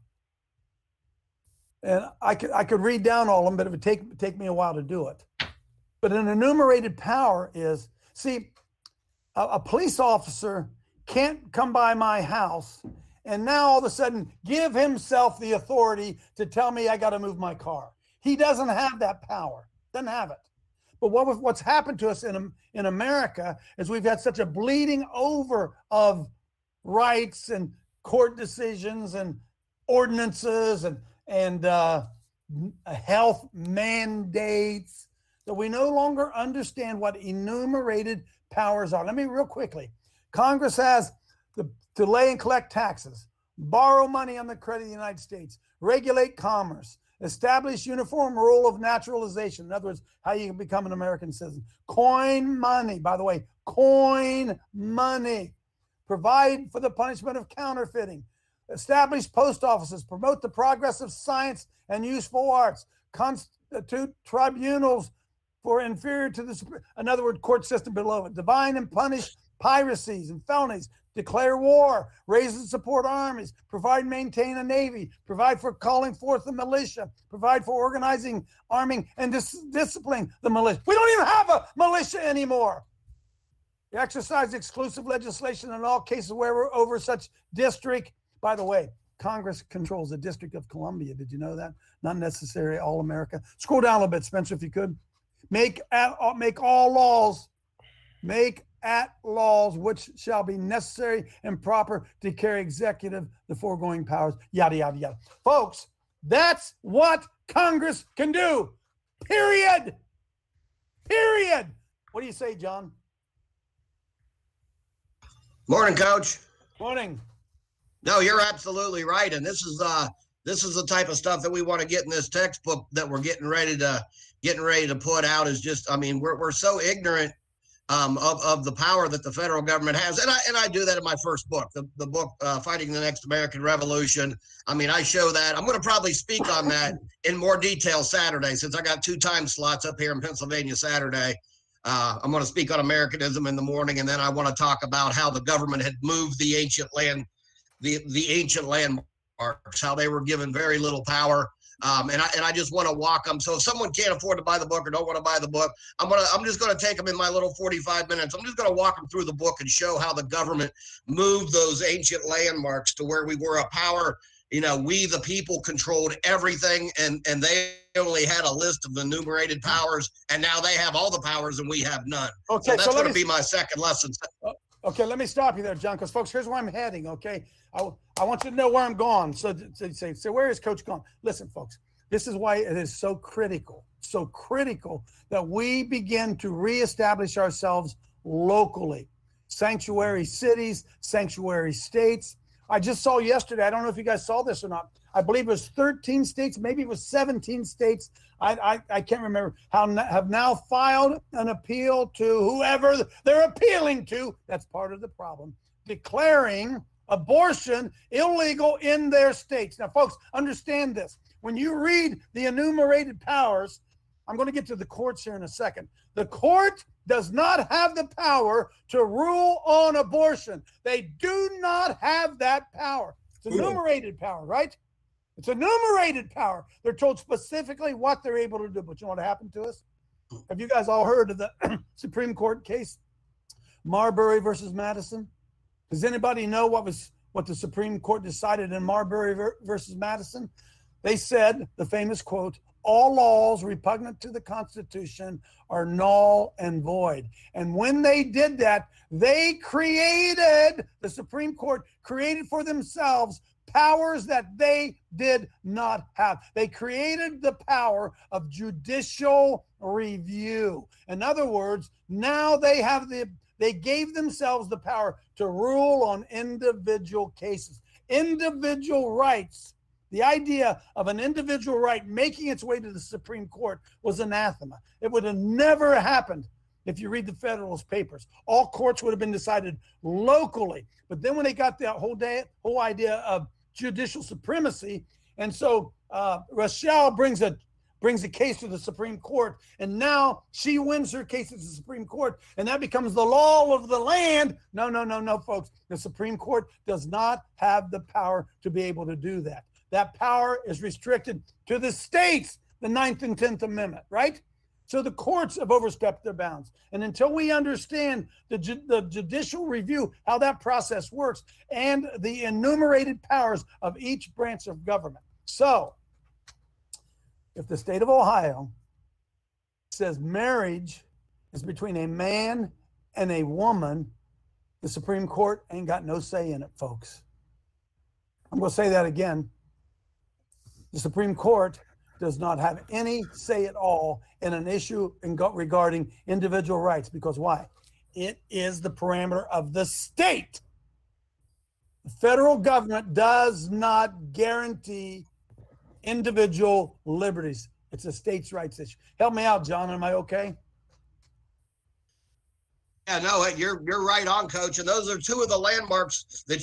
And I could read down all of them, but it would take me a while to do it. But an enumerated power is, see, a police officer can't come by my house and now all of a sudden give himself the authority to tell me I got to move my car. He doesn't have that power. Doesn't have it. But what's happened to us in America is we've had such a bleeding over of rights and court decisions and ordinances and health mandates that we no longer understand what enumerated powers are. Let me real quickly. Congress has to lay and collect taxes, borrow money on the credit of the United States, regulate commerce, establish uniform rule of naturalization. In other words, how you can become an American citizen. Coin money, by the way, coin money. Provide for the punishment of counterfeiting. Establish post offices. Promote the progress of science and useful arts. Constitute tribunals for inferior to the, in other words, court system below it. Divine and punish piracies and felonies. Declare war, raise and support armies, provide and maintain a navy, provide for calling forth the militia, provide for organizing, arming, and disciplining the militia. We don't even have a militia anymore. Exercise exclusive legislation in all cases where over such district. By the way, Congress controls the District of Columbia. Did you know that? Not necessarily all America. Scroll down a little bit, Spencer, if you could. Make all laws. Make at laws which shall be necessary and proper to carry executive the foregoing powers, yada, yada, yada. Folks, that's what Congress can do. Period. Period. What do you say, John? Morning, Coach. Morning. No, you're absolutely right. And this is the type of stuff that we want to get in this textbook that we're getting ready to put out. Is just, I mean, we're so ignorant of the power that the federal government has. And I do that in my first book, the book, Fighting the Next American Revolution. I mean, I show that. I'm going to probably speak on that in more detail Saturday, since I got 2 time slots up here in Pennsylvania Saturday. I'm going to speak on Americanism in the morning, and then I want to talk about how the government had moved the ancient land, the ancient landmarks, how they were given very little power. And I just want to walk them. So if someone can't afford to buy the book or don't want to buy the book, I'm just going to take them in my little 45 minutes. I'm just going to walk them through the book and show how the government moved those ancient landmarks to where we were a power. You know, we the people controlled everything, and they only had a list of the enumerated powers, and now they have all the powers and we have none. Okay, so that's going to be my second lesson. Okay, let me stop you there, John, because folks, here's where I'm heading. Okay, I want you to know where I'm going. So where is Coach going? Listen, folks, this is why it is so critical that we begin to reestablish ourselves locally. Sanctuary cities, sanctuary states. I just saw yesterday, I don't know if you guys saw this or not, I believe it was 13 states, maybe it was 17 states, I can't remember, have now filed an appeal to whoever they're appealing to, that's part of the problem, declaring abortion illegal in their states. Now, folks, understand this. When you read the enumerated powers, I'm going to get to the courts here in a second. The court does not have the power to rule on abortion. They do not have that power. It's enumerated power, right? It's enumerated power. They're told specifically what they're able to do. But you know what happened to us? Have you guys all heard of the Supreme Court case, Marbury versus Madison? Does anybody know what the Supreme Court decided in Marbury versus Madison? They said, the famous quote, all laws repugnant to the Constitution are null and void. And when they did that, the Supreme Court created for themselves powers that they did not have. They created the power of judicial review. In other words, now they have the They gave themselves the power to rule on individual cases. Individual rights. The idea of an individual right making its way to the Supreme Court was anathema. It would have never happened if you read the Federalist Papers. All courts would have been decided locally. But then when they got that whole idea of judicial supremacy, and so Rochelle brings a case to the Supreme Court, and now she wins her case at the Supreme Court, and that becomes the law of the land. No, folks. The Supreme Court does not have the power to be able to do that. That power is restricted to the states, the 9th and 10th Amendment, right? So the courts have overstepped their bounds. And until we understand the judicial review, how that process works, and the enumerated powers of each branch of government. So if the state of Ohio says marriage is between a man and a woman, the Supreme Court ain't got no say in it, folks. I'm going to say that again. The Supreme Court does not have any say at all in an issue regarding individual rights. Because why? It is the parameter of the state. The federal government does not guarantee individual liberties. It's a states' rights issue. Help me out, John. Am I okay? Yeah, no, you're right on, Coach. And those are two of the landmarks that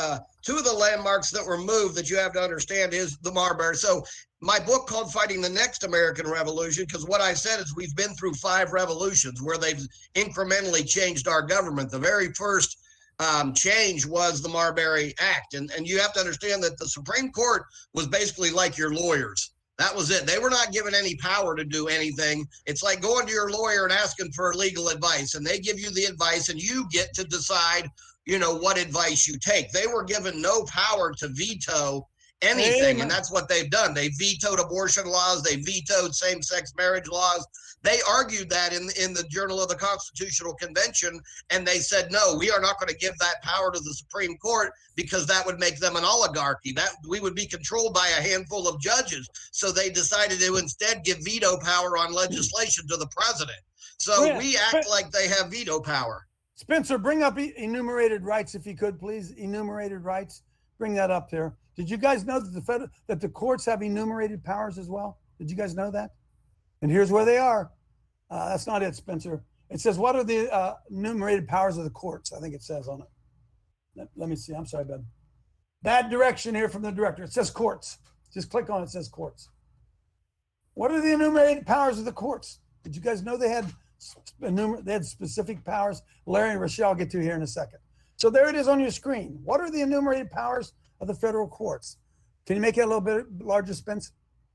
were moved that you have to understand is the Marbury. So my book called Fighting the Next American Revolution, because what I said is we've been through 5 revolutions where they've incrementally changed our government. The very first change was the Marbury Act. And you have to understand that the Supreme Court was basically like your lawyers. That was it. They were not given any power to do anything. It's like going to your lawyer and asking for legal advice, and they give you the advice and you get to decide, what advice you take. They were given no power to veto anything. And that's what they've done. They vetoed abortion laws. They vetoed same-sex marriage laws. They argued that in the Journal of the Constitutional Convention, and they said, no, we are not going to give that power to the Supreme Court because that would make them an oligarchy. That we would be controlled by a handful of judges. So they decided to instead give veto power on legislation to the president. So we act like they have veto power. Spencer, bring up enumerated rights if you could, please. Enumerated rights. Bring that up there. Did you guys know that the courts have enumerated powers as well? Did you guys know that? And here's where they are. That's not it, Spencer. It says, what are the enumerated powers of the courts? I think it says on it. Let me see. I'm sorry, bud. Bad direction here from the director. It says courts. Just click on it. It says courts. What are the enumerated powers of the courts? Did you guys know they had specific powers? Larry and Rochelle will get to here in a second. So there it is on your screen. What are the enumerated powers of the federal courts? Can you make it a little bit larger, Spence?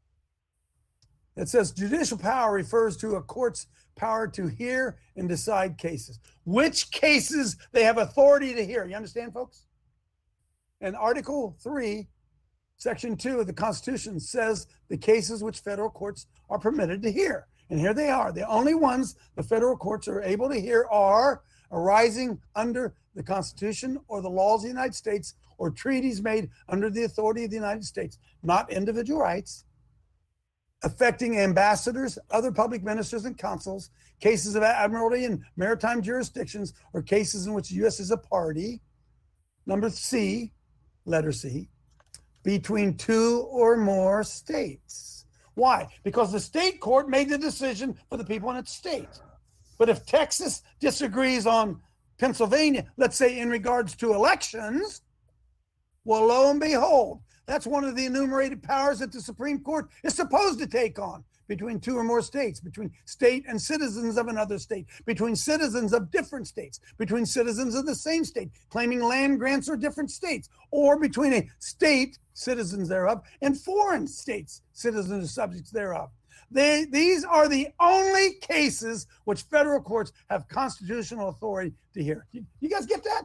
It says judicial power refers to a court's power to hear and decide cases. Which cases they have authority to hear. You understand, folks? And Article 3, Section 2 of the Constitution says the cases which federal courts are permitted to hear. And here they are. The only ones the federal courts are able to hear are arising under the Constitution or the laws of the United States or treaties made under the authority of the United States, not individual rights, affecting ambassadors, other public ministers and consuls, cases of admiralty and maritime jurisdictions, or cases in which the U.S. is a party. Number C, letter C, between 2 or more states. Why? Because the state court made the decision for the people in its state. But if Texas disagrees on Pennsylvania, let's say in regards to elections, well, lo and behold, that's one of the enumerated powers that the Supreme Court is supposed to take on between 2 or more states, between state and citizens of another state, between citizens of different states, between citizens of the same state, claiming land grants or different states, or between a state, citizens thereof, and foreign states, citizens or subjects thereof. These are the only cases which federal courts have constitutional authority to hear. You guys get that?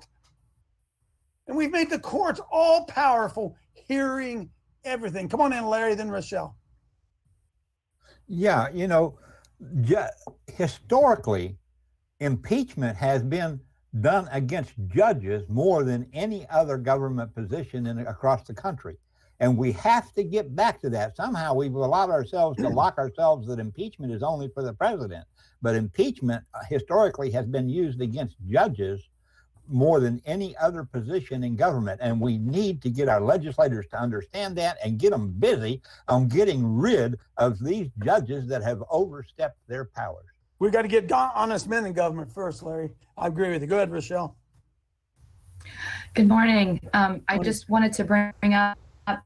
And we've made the courts all powerful, hearing everything. Come on in, Larry, then Rochelle. Yeah, historically, impeachment has been done against judges more than any other government position across the country. And we have to get back to that. Somehow we've allowed ourselves to lock ourselves that impeachment is only for the president. But impeachment historically has been used against judges more than any other position in government. And we need to get our legislators to understand that and get them busy on getting rid of these judges that have overstepped their powers. We've got to get honest men in government first, Larry. I agree with you. Go ahead, Rochelle. Good morning. I just wanted to bring up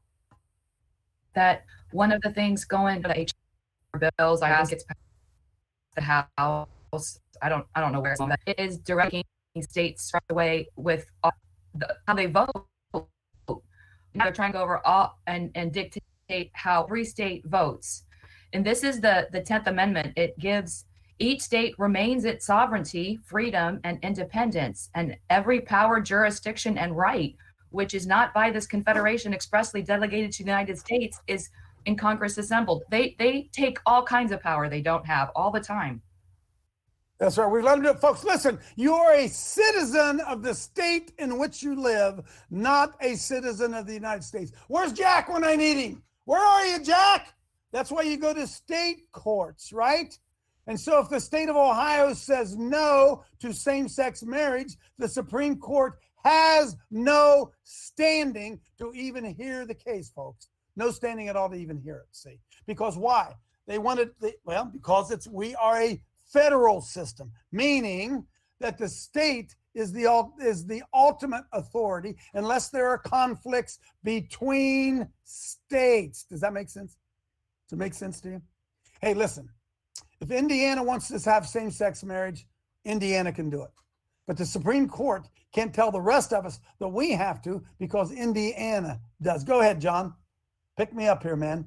that one of the things going to the HR bills, I think it's the House. I don't know where it's on, but it is directing states right away with how they vote. Now they're trying to go over all and dictate how every state votes. And this is the 10th Amendment. It gives each state remains its sovereignty, freedom, and independence, and every power, jurisdiction, and right, which is not by this confederation expressly delegated to the United States, is in Congress assembled. They take all kinds of power they don't have all the time. That's right. We've let them do it. Folks, listen, you are a citizen of the state in which you live, not a citizen of the United States. Where's Jack when I need him? Where are you, Jack? That's why you go to state courts, right? And so if the state of Ohio says no to same-sex marriage, the Supreme Court has no standing to even hear the case, folks. No standing at all to even hear it, see? Because why? They wanted, because we are a federal system, meaning that the state is the ultimate authority unless there are conflicts between states. Does that make sense? Does it make sense to you? Hey, listen. If Indiana wants to have same-sex marriage, Indiana can do it. But the Supreme Court can't tell the rest of us that we have to because Indiana does. Go ahead, John. Pick me up here, man.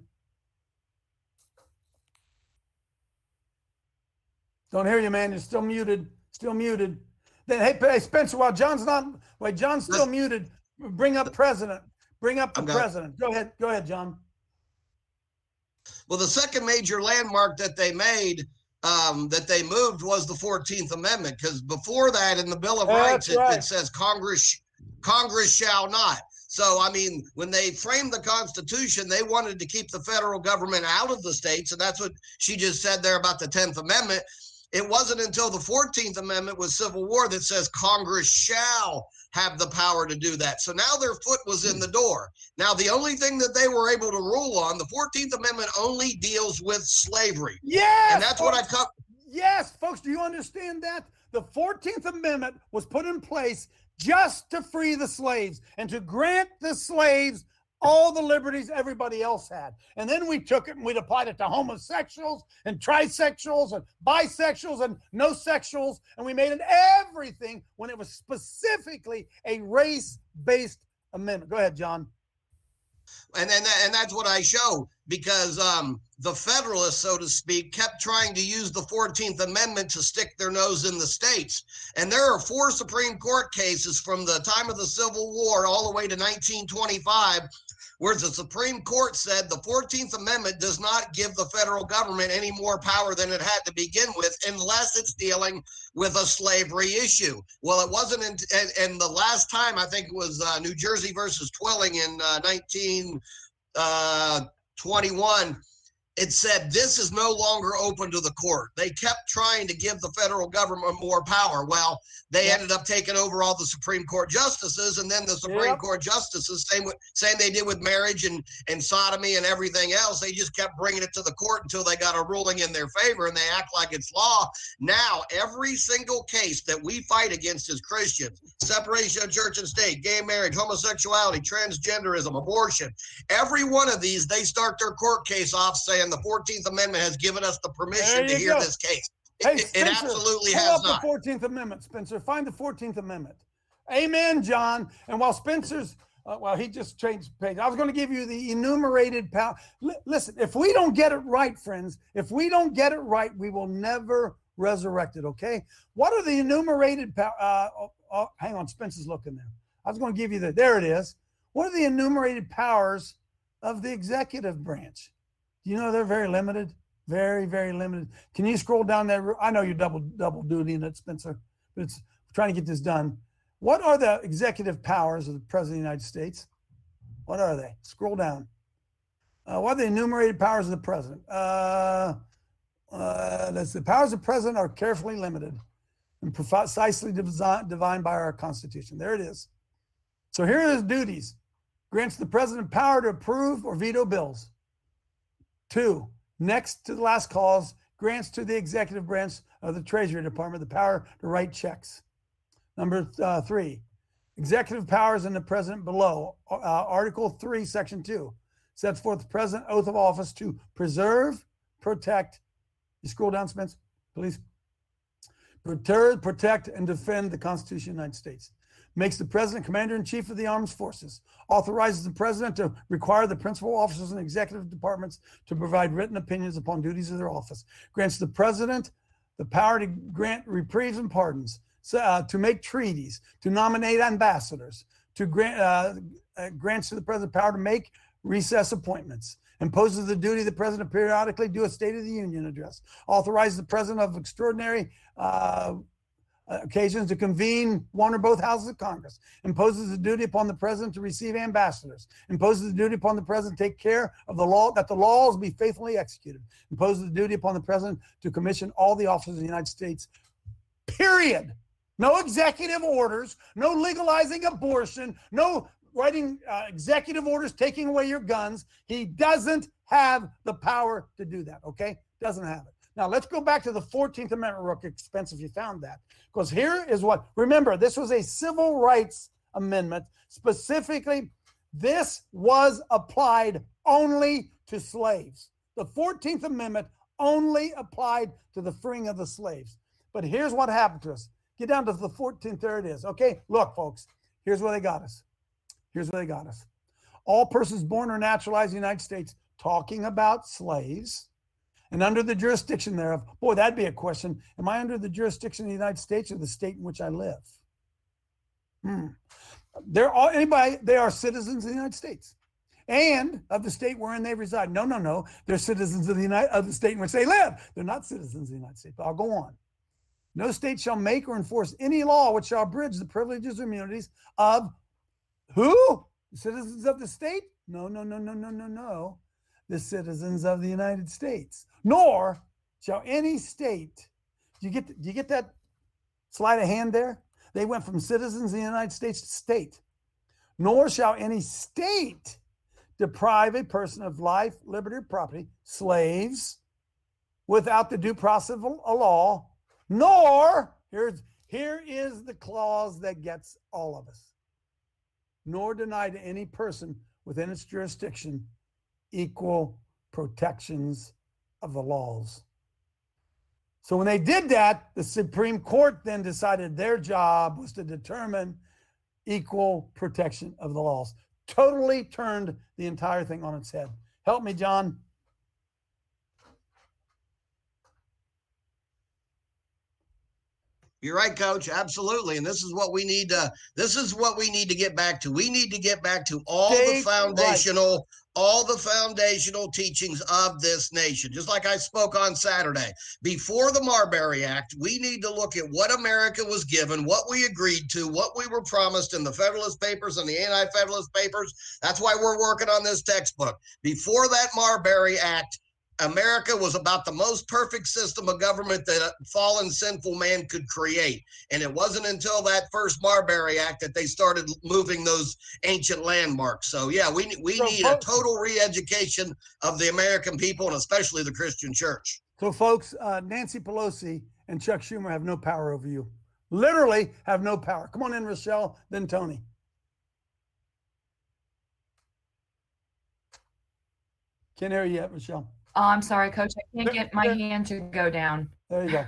Don't hear you, man. You're still muted. Still muted. Then, hey, Spencer, while John's still muted, bring up president. Bring up the president. Go ahead, John. Well, the second major landmark that they made, that they moved, was the 14th Amendment, because before that in the Bill of Rights, it says Congress shall not. So, I mean, when they framed the Constitution, they wanted to keep the federal government out of the states, and that's what she just said there about the 10th Amendment. It wasn't until the 14th Amendment with Civil War that says Congress shall have the power to do that. So now their foot was in the door. Now, the only thing that they were able to rule on, the 14th Amendment only deals with slavery. Yes! And that's what I've come. Yes, folks, do you understand that? The 14th Amendment was put in place just to free the slaves and to grant the slaves all the liberties everybody else had. And then we took it and we'd applied it to homosexuals and trisexuals and bisexuals and no sexuals. And we made it everything when it was specifically a race-based amendment. Go ahead, John. And that's what I show, because the Federalists, so to speak, kept trying to use the 14th Amendment to stick their nose in the states. And there are 4 Supreme Court cases from the time of the Civil War all the way to 1925 where the Supreme Court said the 14th Amendment does not give the federal government any more power than it had to begin with unless it's dealing with a slavery issue. Well, it wasn't, and the last time, I think it was New Jersey versus Twilling in 1921, it said this is no longer open to the court. They kept trying to give the federal government more power. Well, they ended up taking over all the Supreme Court justices, and then the Supreme Court justices, same they did with marriage and sodomy and everything else, they just kept bringing it to the court until they got a ruling in their favor, and they act like it's law. Now, every single case that we fight against as Christians, separation of church and state, gay marriage, homosexuality, transgenderism, abortion, every one of these, they start their court case off saying the 14th Amendment has given us the permission to hear this case. Hey, Spencer, it absolutely pull has up not. The 14th Amendment, Spencer. Find the 14th Amendment. Amen, John. And while Spencer's, he just changed page. I was going to give you the enumerated power. Listen, if we don't get it right, friends, if we don't get it right, we will never resurrect it, okay? What are the enumerated power? Hang on, Spencer's looking there. I was going to give you there it is. What are the enumerated powers of the executive branch? Do you know they're very limited? Very, very limited. Can you scroll down there? I know you're double dutying it, Spencer, but we're trying to get this done. What are the executive powers of the President of the United States? What are they? Scroll down. What are the enumerated powers of the president? The powers of the president are carefully limited and precisely defined by our Constitution. There it is. So here are his duties. Grants the president power to approve or veto bills. 2, next to the last clause, grants to the executive branch of the Treasury Department the power to write checks. Number 3, executive powers in the president below. Article 3, Section 2 sets forth the president oath of office to preserve, protect. You scroll down, Spence, please. Protect, and defend the Constitution of the United States. Makes the president commander-in-chief of the armed forces. Authorizes the president to require the principal officers in executive departments to provide written opinions upon duties of their office. Grants the president the power to grant reprieves and pardons, to make treaties, to nominate ambassadors, to grants to the president power to make recess appointments, imposes the duty of the president to periodically do a State of the Union address, authorizes the president of extraordinary occasions to convene one or both houses of Congress, imposes the duty upon the president to receive ambassadors, imposes the duty upon the president to take care of the law, that the laws be faithfully executed, imposes the duty upon the president to commission all the officers of the United States, period. No executive orders, no legalizing abortion, no writing executive orders taking away your guns. He doesn't have the power to do that, okay? Doesn't have it. Now, let's go back to the 14th Amendment, Rook Expense, if you found that. Because here is what, remember, this was a civil rights amendment. Specifically, this was applied only to slaves. The 14th Amendment only applied to the freeing of the slaves. But here's what happened to us. Get down to the 14th, there it is. Okay, look, folks, here's where they got us. Here's where they got us. All persons born or naturalized in the United States, talking about slaves, and under the jurisdiction thereof. Boy, that'd be a question. Am I under the jurisdiction of the United States or the state in which I live? They are citizens of the United States and of the state wherein they reside. No. They're citizens of the state in which they live. They're not citizens of the United States, but I'll go on. No state shall make or enforce any law which shall abridge the privileges or immunities of who? Citizens of the state? No. The citizens of the United States. Nor shall any state, do you get that sleight of hand there? They went from citizens of the United States to state. Nor shall any state deprive a person of life, liberty, or property, slaves, without the due process of a law, nor, here is the clause that gets all of us, nor deny to any person within its jurisdiction equal protections of the laws. So when they did that, the Supreme Court then decided their job was to determine equal protection of the laws. Totally turned the entire thing on its head. Help me, John. You're right, Coach. Absolutely. And this is what we need to get back to. We need to get back to all the foundational teachings of this nation. Just like I spoke on Saturday, before the Marbury Act, we need to look at what America was given, what we agreed to, what we were promised in the Federalist Papers and the Anti-Federalist Papers. That's why we're working on this textbook. Before that Marbury Act, America was about the most perfect system of government that a fallen, sinful man could create. And it wasn't until that first Marbury Act that they started moving those ancient landmarks. So, yeah, we need a total re-education of the American people and especially the Christian church. So, folks, Nancy Pelosi and Chuck Schumer have no power over you. Literally have no power. Come on in, Rochelle, then Tony. Can't hear you yet, Rochelle. Oh, I'm sorry, Coach. I can't get my hand to go down. There you go.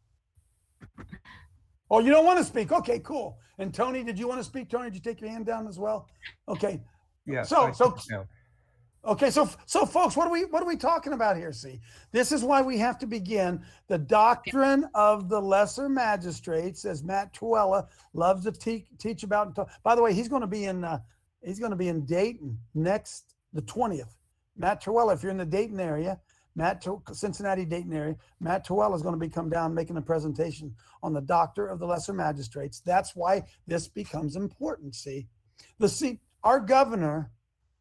Oh, you don't want to speak? Okay, cool. And Tony, did you want to speak? Tony, did you take your hand down as well? Okay. Yeah. Okay, so folks, what are we talking about here? See, this is why we have to begin the doctrine of the lesser magistrates, as Matt Tuella loves to teach about. By the way, he's going to be in Dayton the 20th. Matt Tuella, if you're in the Dayton area, Cincinnati, Dayton area, Matt Tuella is going to come down making a presentation on the doctrine of the lesser magistrates. That's why this becomes important. See, our governor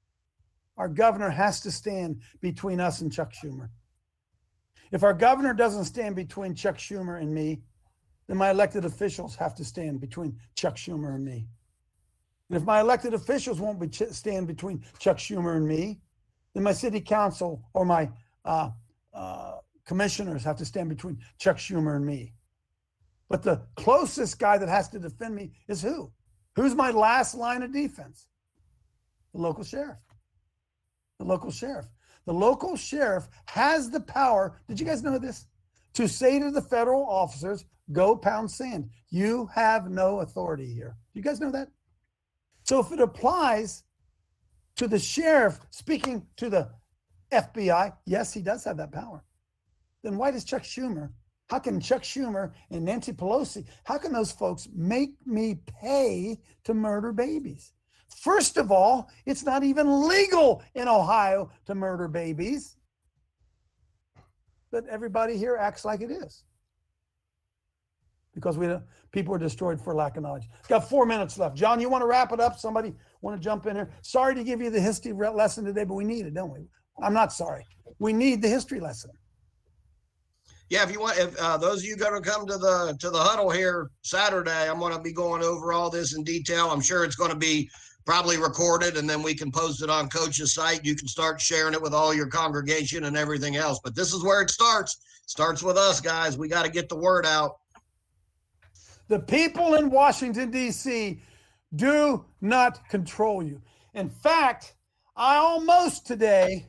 our governor has to stand between us and Chuck Schumer. If our governor doesn't stand between Chuck Schumer and me, then my elected officials have to stand between Chuck Schumer and me. And if my elected officials won't stand between Chuck Schumer and me, then my city council or my commissioners have to stand between Chuck Schumer and me. But the closest guy that has to defend me is who? Who's my last line of defense? The local sheriff. The local sheriff. The local sheriff has the power, did you guys know this? To say to the federal officers, go pound sand. You have no authority here. Do you guys know that? So if it applies to the sheriff speaking to the FBI, yes, he does have that power. Then why does Chuck Schumer, how can Chuck Schumer and Nancy Pelosi, how can those folks make me pay to murder babies? First of all, it's not even legal in Ohio to murder babies. But everybody here acts like it is. Because people are destroyed for lack of knowledge. Got 4 minutes left. John, you want to wrap it up? Somebody want to jump in here? Sorry to give you the history lesson today, but we need it, don't we? I'm not sorry. We need the history lesson. Yeah, if you want, if those of you going to come to the huddle here Saturday, I'm going to be going over all this in detail. I'm sure it's going to be probably recorded, and then we can post it on Coach's site. You can start sharing it with all your congregation and everything else. But this is where it starts. It starts with us, guys. We got to get the word out. The people in Washington, D.C. do not control you. In fact, I almost today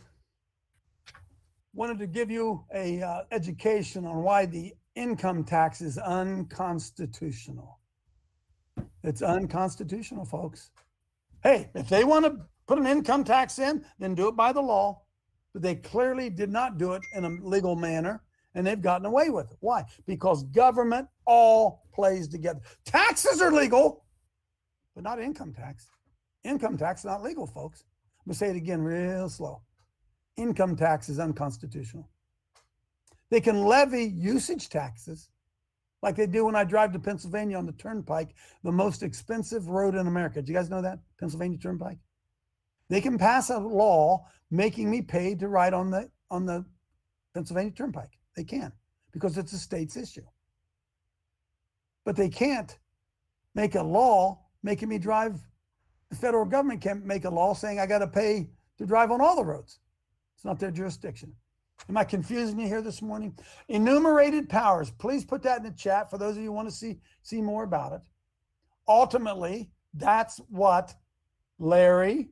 wanted to give you a education on why the income tax is unconstitutional. It's unconstitutional, folks. Hey, if they want to put an income tax in, then do it by the law. But they clearly did not do it in a legal manner, and they've gotten away with it. Why? Because government all plays together. Taxes are legal, but not income tax. Income tax is not legal, folks. I'm going to say it again real slow. Income tax is unconstitutional. They can levy usage taxes like they do when I drive to Pennsylvania on the Turnpike, the most expensive road in America. Do you guys know that? Pennsylvania Turnpike? They can pass a law making me pay to ride on the Pennsylvania Turnpike. They can, because it's a state's issue. But they can't make a law making me drive. The federal government can't make a law saying I got to pay to drive on all the roads. It's not their jurisdiction. Am I confusing you here this morning? Enumerated powers. Please put that in the chat for those of you who want to see more about it. Ultimately, that's what Larry,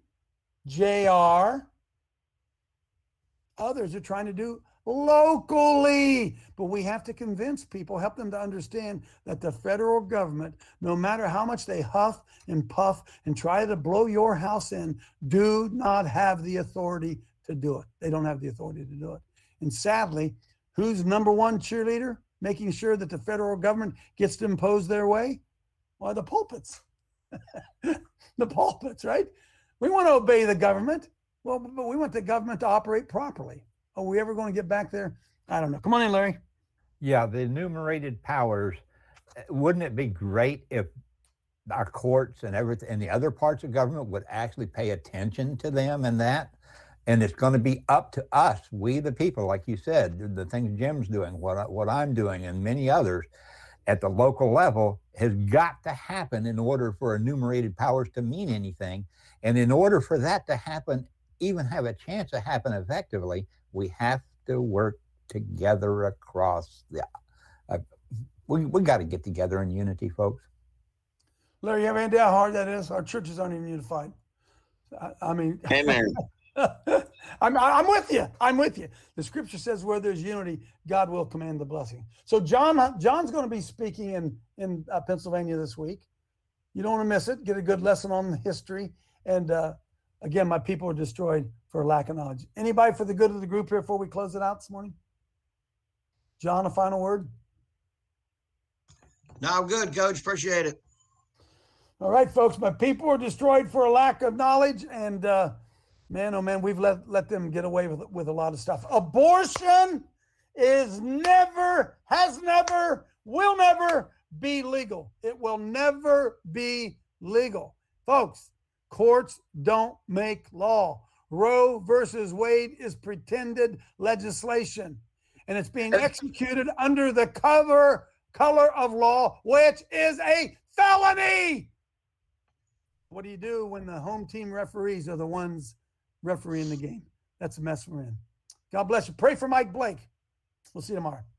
JR, others are trying to do locally. But we have to convince people, help them to understand that the federal government, no matter how much they huff and puff and try to blow your house in, do not have the authority to do it. They don't have the authority to do it. And sadly, who's number one cheerleader making sure that the federal government gets to impose their way? Why, the pulpits. The pulpits, right? We want to obey the government. Well, but we want the government to operate properly. Are we ever going to get back there? I don't know. Come on in, Larry. Yeah, the enumerated powers. Wouldn't it be great if our courts and everything and the other parts of government would actually pay attention to them and that? And it's going to be up to us, we the people, like you said, the things Jim's doing, what I'm doing, and many others at the local level has got to happen in order for enumerated powers to mean anything. And in order for that to happen, even have a chance to happen effectively, we have to work together across the. We got to get together in unity, folks. Larry, you have any idea how hard that is? Our churches aren't even unified. I mean, Amen. I'm with you. I'm with you. The scripture says where there's unity, God will command the blessing. So John's going to be speaking in Pennsylvania this week. You don't want to miss it. Get a good lesson on history. And again, my people are destroyed for lack of knowledge. Anybody for the good of the group here before we close it out this morning? John, a final word? No, I'm good, Coach. Appreciate it. All right, folks. My people are destroyed for a lack of knowledge. And man, oh man, we've let them get away with a lot of stuff. Abortion has never, will never be legal. It will never be legal. Folks, courts don't make law. Roe versus Wade is pretended legislation, and it's being executed under the color of law, which is a felony. What do you do when the home team referees are the ones refereeing the game? That's the mess we're in. God bless you. Pray for Mike Blake. We'll see you tomorrow.